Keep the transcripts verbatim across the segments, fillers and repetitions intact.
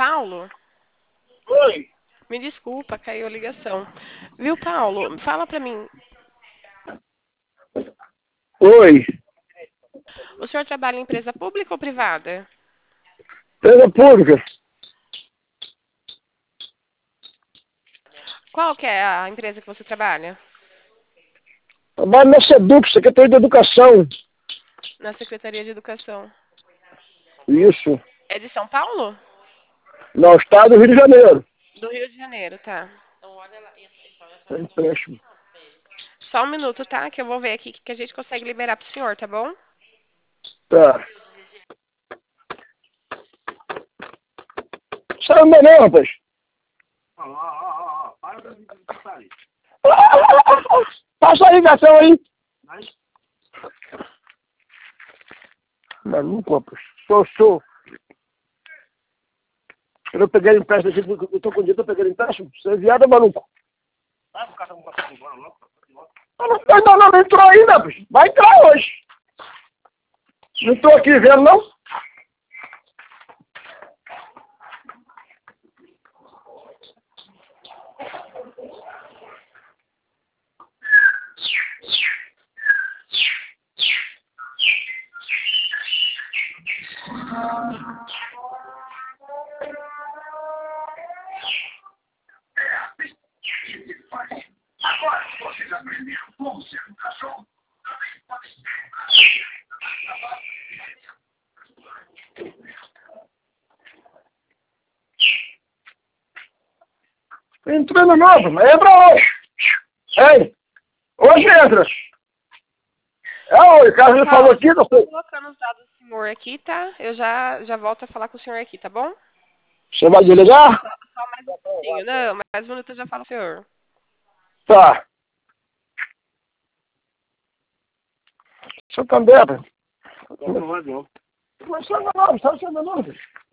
Paulo? Oi. Me desculpa, caiu a ligação. Viu, Paulo? Fala pra mim. Oi. O senhor trabalha em empresa pública ou privada? Empresa pública. Qual que é a empresa que você trabalha? Trabalho na SEDUC, Secretaria de Educação. Na Secretaria de Educação. Isso. É de São Paulo? No estado do Rio de Janeiro. Do Rio de Janeiro, tá. É empréstimo. Só um minuto, tá? Que eu vou ver aqui o que a gente consegue liberar pro senhor, tá bom? Tá. Sai não, não, rapaz. Passa a ligação aí. Maluco, rapaz. Sou, sou. Eu não peguei empréstimo aqui, eu tô com dinheiro, tô pegando empréstimo. Você é viado, maluco? Ah, o cara não vai embora, não? Não, não, não, não entrou ainda, bicho. Vai entrar hoje. Não tô aqui vendo, não? Agora vocês aprenderam como ser um cachorro. Entrando novo, mas entra hoje. Ei, hoje entra. É hoje, o Carlos falou aqui, não sei. Tô colocando os dados do senhor aqui, tá? Eu já, já volto a falar com o senhor aqui, tá bom? Você vai desligar? Só mais um minutinho. Não, mais um minuto eu já falo com o senhor. Tá. Seu Candela. Não vai não. Mas você não, não, está sendo não.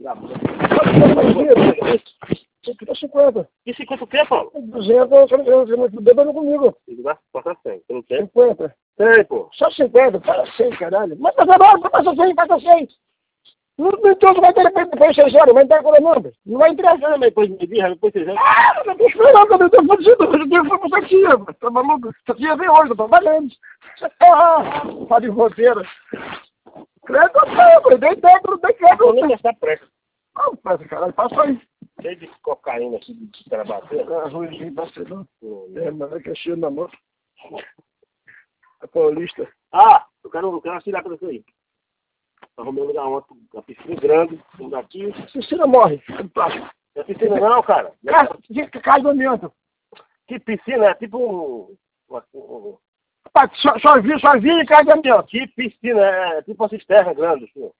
Você queria cinquenta. E cinquenta o quê, Paulo? duzentos, você não bebendo comigo. Ele vai passar cem. Você não quer? cinquenta. Tem, pô. Só cinquenta, para cem, caralho. Mas passa não, passa cem, passa cem. Não, não, então você vai ter depois de seis horas, vai entrar com a nome. Não vai entrar. Mas depois de meio depois de seis horas. Ah, eu tô esperando, eu tô fodido, eu tenho que pra tia, tá maluco? Essa tia vem hoje, eu tô trabalhando. Ah, tá de roteira. Credo, eu dei tempo, dei tempo. Eu nem gastar pressa. Não, pressa, caralho, passa aí. Cheio de cocaína aqui de trabalho. Ah, ruimzinho, Barcelona. É, mano, é que é cheio na mão. É paulista. Ah, eu quero, eu quero assinar com isso aí. Arrumei um lugar ontem, uma piscina grande, um daqui. Piscina morre, é de plástico. Não é piscina não, cara. Cai, cai do amianto. Que piscina? É tipo um... uma- um- Rapaz, só, só vi, só vi e cai do amianto. Que piscina? É tipo uma cisterna grande, senhor.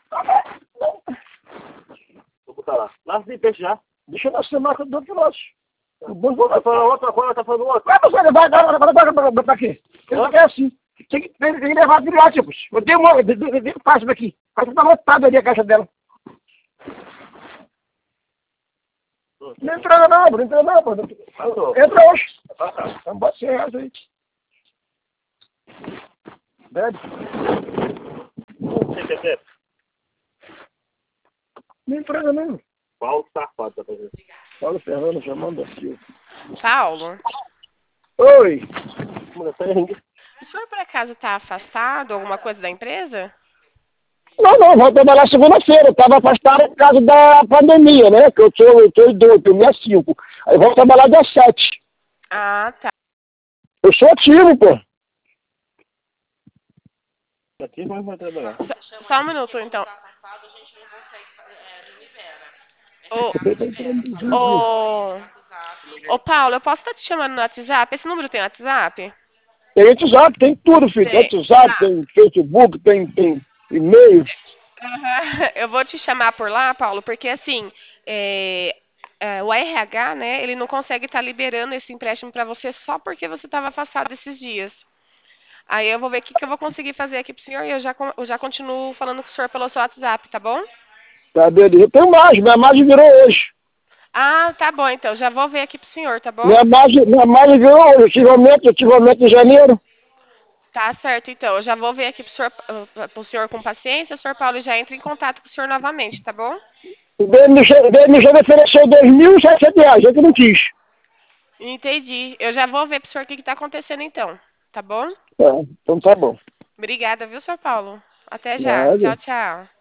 Vou botar lá. Lá tem peixe já. Deixa eu dar essa marca do outro lado. O bom Tá falando outra coisa, tá falando outra. Vai, você vai, vai, vai, vai, vai, vai, vai, pra quê? Eu quero assim. Tem que, tem, tem que levar de lá, tipo. Eu tenho uma, passa daqui. Passa tá lotado ali a caixa dela. Não entra não, não entra não, pô. Entra hoje. Então bota cem reais aí. Bebe. Você quer ver? Não entra não. Paulo safado, tá fazendo. Paulo Fernando chamando da Silva. Paulo, Oi. Mano, tá indo. o senhor por acaso tá afastado, alguma coisa da empresa? Não, não, vou trabalhar segunda-feira. Eu estava afastado por causa da pandemia, né? Que eu sou, eu sou idoso, eu dia cinco. Aí vou trabalhar dia sete. Ah, tá. Eu sou ativo, pô. Aqui vai vai trabalhar. Só, só um minuto, então. Ô, ô, ô, Paulo, eu posso estar te chamando no WhatsApp? Esse número tem WhatsApp? Tem WhatsApp, tem tudo, filho. Tem Tem. WhatsApp, Tá. tem Facebook, tem, tem e-mail. Aham. Eu vou te chamar por lá, Paulo, porque assim, é, é, o R H, né, ele não consegue estar liberando esse empréstimo para você só porque você estava afastado esses dias. Aí eu vou ver o que, que eu vou conseguir fazer aqui pro senhor e eu já, con- eu já continuo falando com o senhor pelo seu WhatsApp, tá bom? Tá, beleza. Tem mais, minha margem virou hoje. Ah, tá bom, então. Já vou ver aqui pro senhor, tá bom? Minha margem, minha margem virou hoje. Eu tive aumento, eu tive aumento em janeiro. Tá certo, então. Eu já vou ver aqui pro senhor, ah, pro senhor com paciência. O senhor Paulo já entra em contato com o senhor novamente, tá bom? O dele me chega, o dele me chega ofereceu dois mil e setecentos reais, eu que não quis. Entendi. Eu já vou ver pro senhor o que que tá acontecendo, então. Tá bom? Tá, então tá bom. Obrigada, viu, senhor Paulo? Até já. Nada. Tchau, tchau.